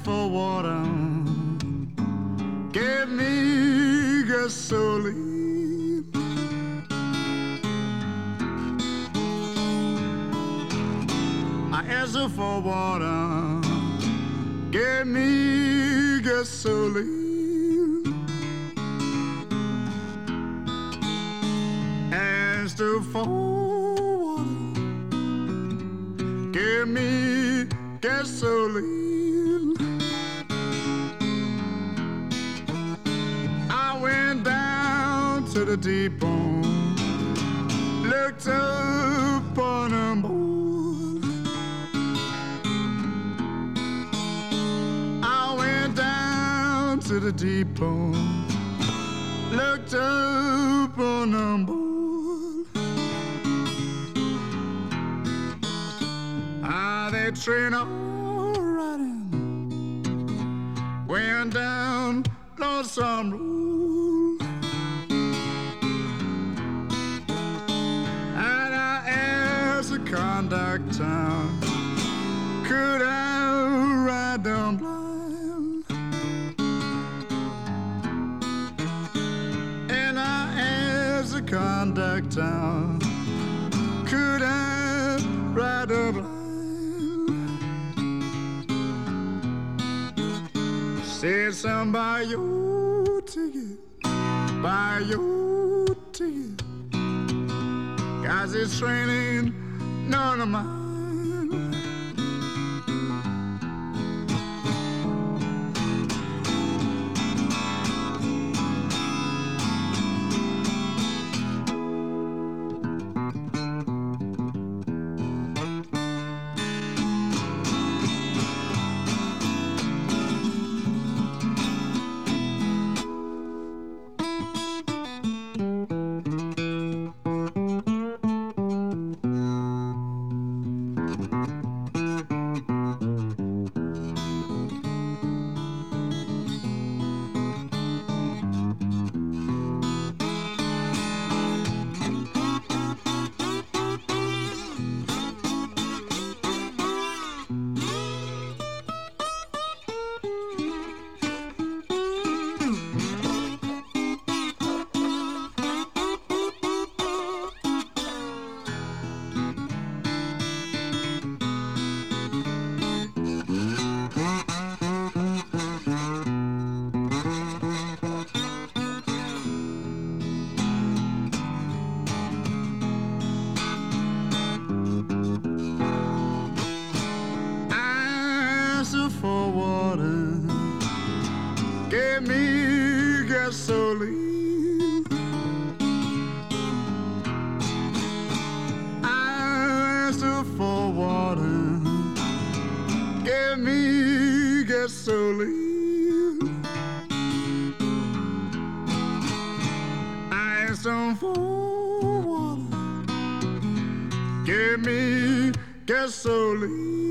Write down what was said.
for water, give me gasoline. I asked her for water, give me gasoline. Asked her for water, give me gasoline. I went down to the depot, looked up on a board. I went down to the depot, looked up on a board. They train all riding, went down Lonesome Road. And I asked the conductor, could I ride down blind? And I asked the conductor, could I ride down blind? Said some buy your ticket, buy your ticket, 'cause this train ain't none of mine. For water, give me gasoline. I asked her for water, give me gasoline. I asked her for water, give me gasoline.